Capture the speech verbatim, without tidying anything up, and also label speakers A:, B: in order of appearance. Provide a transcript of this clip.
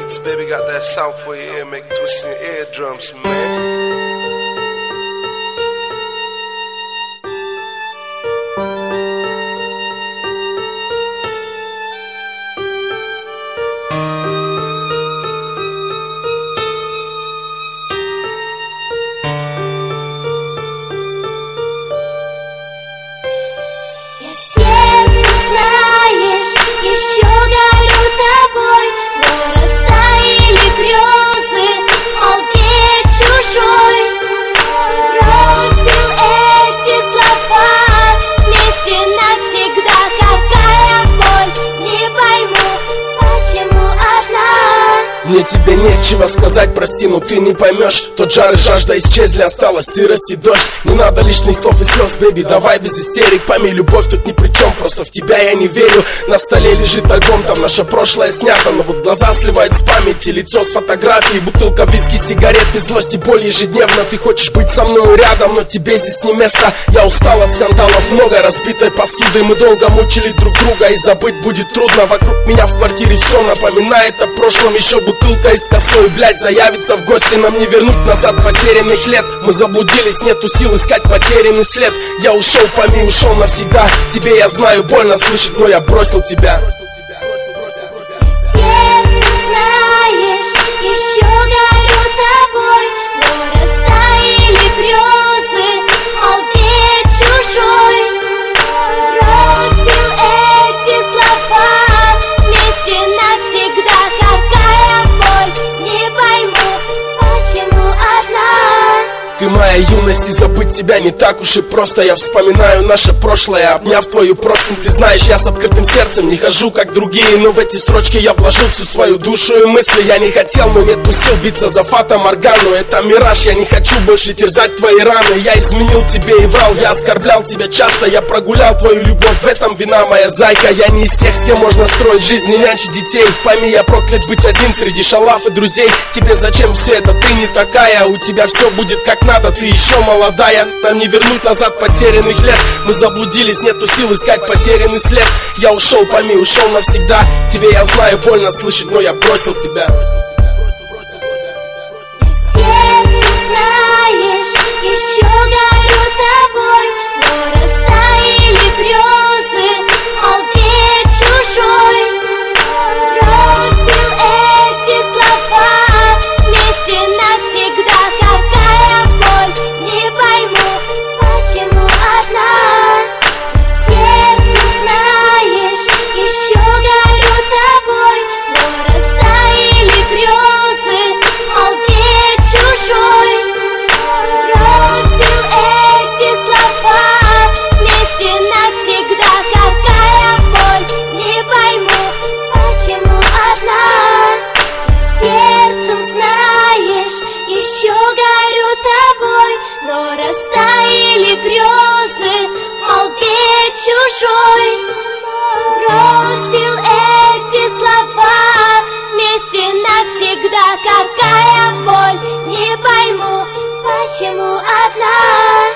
A: Beats, baby, got that sound for your ear, make it twist in your eardrums, man.
B: Еще горю тобой, но растаяли грезы, мол, ведь чужой бросил эти слова вместе навсегда. Какая боль, не пойму, почему одна.
C: Мне тебе нечего сказать, прости, но ты не поймешь. Тот жар и жажда исчезли, осталась сырость и дождь. Не надо лишних слов и слез, бэби, давай без истерик. Пойми, любовь тут ни при чем, просто в тебя я не верю. На столе лежит альбом, там наше прошлое снято, но вот глаза сливают с памяти, лицо с фотографией. Бутылка виски, сигареты, злость и боль ежедневно. Ты хочешь быть со мной рядом, но тебе здесь не место. Я устал от скандалов, много разбитой посуды. Мы долго мучили друг друга, и забыть будет трудно. Вокруг меня в квартире все напоминает о прошлом. Еще бутылка из косой, блядь, заявится в гости. Нам не вернуть назад потерянных лет. Мы заблудились, нету сил искать потерянный след. Я ушел, пойми, ушел навсегда. Тебе, я знаю, больно слышать, но я бросил тебя.
B: Сердцем знаешь, еще горю тобой, но растаяли грезы, мол, ведь чужой бросил эти слова вместе навсегда. Какая боль, не пойму, почему одна.
C: Ты моя юность, и забыть тебя не так уж и просто. Я вспоминаю наше прошлое, обняв твою простынь. Ты знаешь, я с открытым сердцем не хожу, как другие, но в эти строчки я вложил всю свою душу и мысли. Я не хотел, но нету сил биться за Фата Моргану. Это мираж, я не хочу больше терзать твои раны. Я изменил тебе и врал, я оскорблял тебя часто. Я прогулял твою любовь, в этом вина моя зайка. Я не из тех, с кем можно строить жизнь и нянчить детей. Пойми, я проклят быть один среди шалав и друзей. Тебе зачем все это, ты не такая. У тебя все будет как надо, ты еще молодая. Нам не вернуть назад потерянных лет. Мы заблудились, нету сил искать потерянный след. Я ушел, пойми, ушел навсегда. Тебе, я знаю, больно слышать, но я бросил тебя.
B: Сердцем знаешь, еще горю тобой, но растаяли грезы, мол, ведь чужой бросил эти слова вместе навсегда. Какая боль, не пойму, почему одна. Сердцем знаешь, еще горю тобой, но растаяли грезы, мол, ведь чужой бросил эти слова вместе навсегда. Какая боль, не пойму, почему одна. Сердцем знаешь, еще горю тобой, но растаяли грезы, мол, ведь чужой бросил эти слова вместе навсегда. Какая боль, не пойму, почему одна.